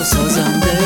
سازنده.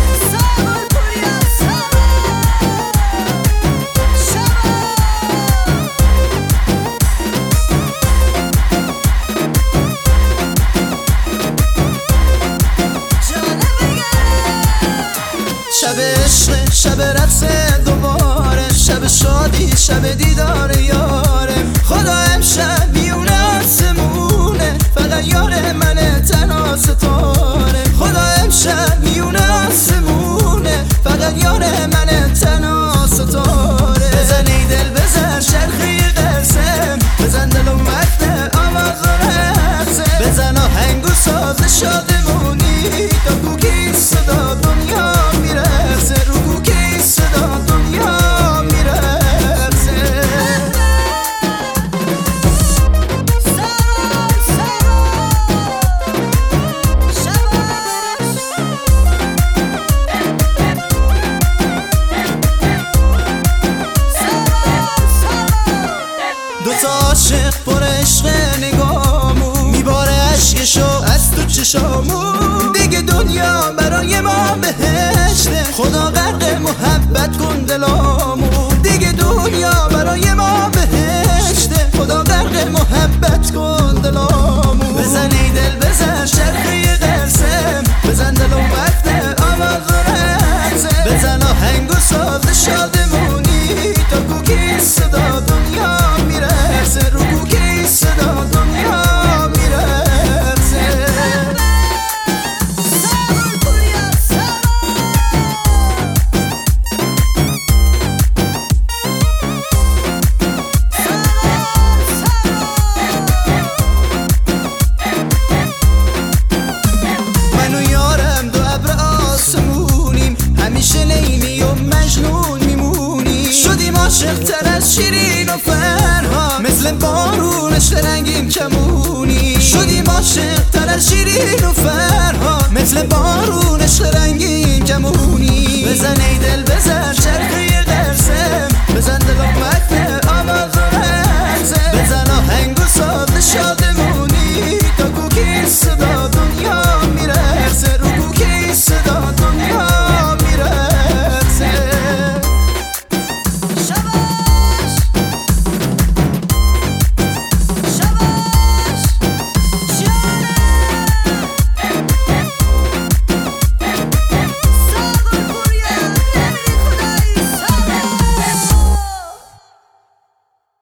شب عشق، شب رقص دوباره، شب شادی، شب دیدار یاره. خدا امشب میونه آسمونه، فقط یار من تنها ستاره. خدا امشب میونه آسمونه، فقط یار من تنها ستاره. بزن ای دل بزن شرخی قرصم، بزن دلو مفته آواز و رقصه. بزن آهنگ و ساز شادمونی، تا کوکی صدا دنیا میرسه. رو کوکی صدا دنیا میرسه. دوتا عاشق پر عشق نگامون، میباره عشقشو از تو چشامون. دیگه دنیا برای ما بهشته، خدا غرق محبت کن دلامون. دیگه دنیا برای ما بهشته، خدا غرق محبت کن دلامون. بزن ای دل بزن شرخی قرصم، بزن دل و وقت آواز و رقصه. بزن آهنگ و ساز شادمونی، تا کوکی صدا دنیا میرسه. رو کوکی صدا دنیا میرسه. من و یارم دو ابر آسمونیم، همیشه لیلی و مجنون میمونیم. شدیم عاشق تر از شیرین و فرها، مثل بارونش رنگیم کمونی. شدیم عاشق تر از شیرین و فرها، مثل بارونش رنگیم کمونی. بزن ای دل بزن